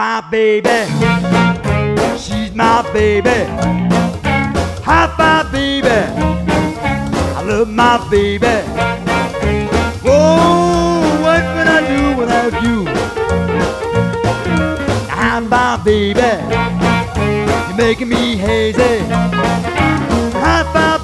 five, baby. She's my baby. High five, baby. I love my baby. Oh, what would I do without you? High five, baby. You're making me hazy. High five,